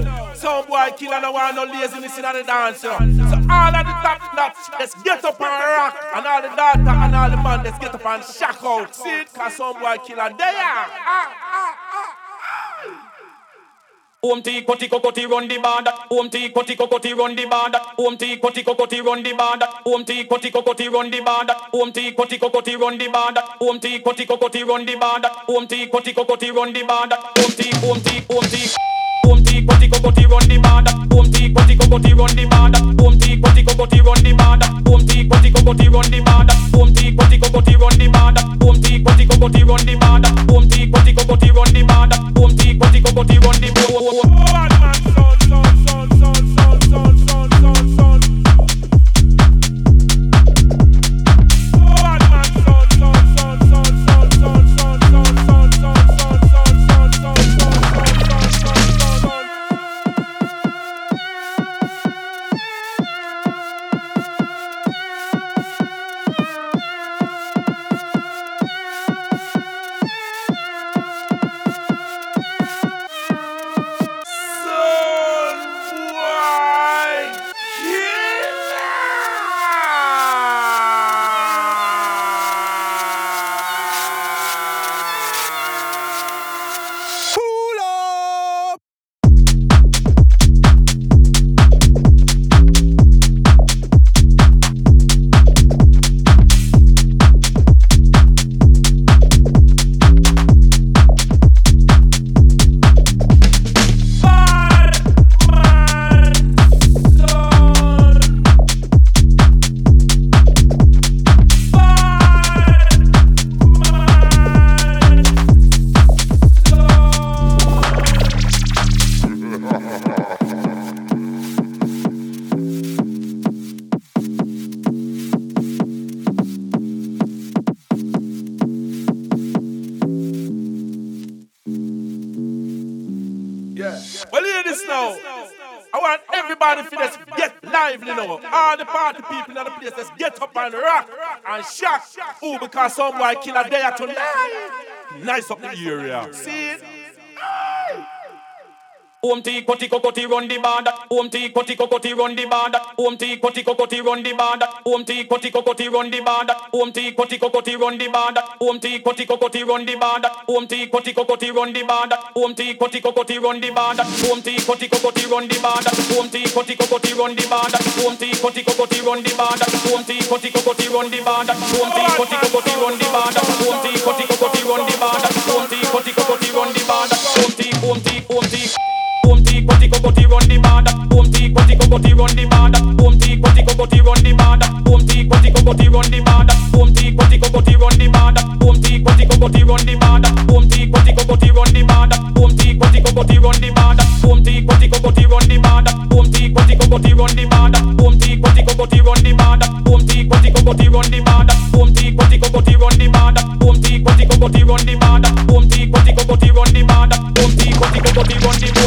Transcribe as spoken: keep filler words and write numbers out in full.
Some boy killer no want no laziness in the dance, yo. So all of the top nuts, let's get up and rock. And all the daughter and all the man, let's get up and shock out. See it? Cause some boy killer, there ah, ah, ah, ah. Om ti koti kokoti run the band. Om ti koti kokoti run the band. Om ti koti kokoti run the band. Om ti koti kokoti run the band. Om ti koti kokoti run the band. Om ti koti kokoti run the band. Om ti koti kokoti run the band. Om ti om ti om ti Om ti koti kokoti run the band. Om ti koti kokoti run the band. Om ti koti kokoti run the band. Om ti koti kokoti run the band. Om ti koti kokoti run the band. Om ti koti kokoti run the band. Om ti koti kokoti run the band. Om ti koti kokoti run the band. Bad man, son, son, son, son, son, son, son, son, son. Bad man, son, son, son, son, son, son, son, son, son, son, son, son, son, son, son, son, son. Well, hear this now. I want everybody to just get lively now. All the party people in the place, let's get up and rock and shock. Oh, because some boy killer there tonight. Nice up the area. See it? Om ti koti kokoti run the band. Om ti koti kokoti run the band. Om ti koti kokoti run the band. Om ti koti kokoti run the band. Om ti koti kokoti run the band. Om ti koti kokoti run the band. Om ti koti kokoti run the band. Om ti koti kokoti run the band. Om ti koti kokoti run the band. Om ti koti kokoti run the band. Om ti koti kokoti run the band. Om ti koti kokoti run the band. Om ti koti kokoti run the band. Om ti koti kokoti run the band. Om ti koti kokoti run the band. Om ti om ti om ti Om ti koti kokoti run the band. Om ti koti kokoti run the band. Om ti koti kokoti run the band. Om ti koti kokoti run the band. Om ti koti kokoti run the band. Om ti koti kokoti run the band. Om ti koti kokoti run the band. Om ti koti kokoti run the band. Om ti koti kokoti run the band. Om ti koti kokoti run the band. Om ti koti kokoti run the band. Om ti koti kokoti run the band. Om ti koti kokoti run the band. Om ti koti kokoti run the band. Om ti koti kokoti run the band. Om ti koti kokoti run the band.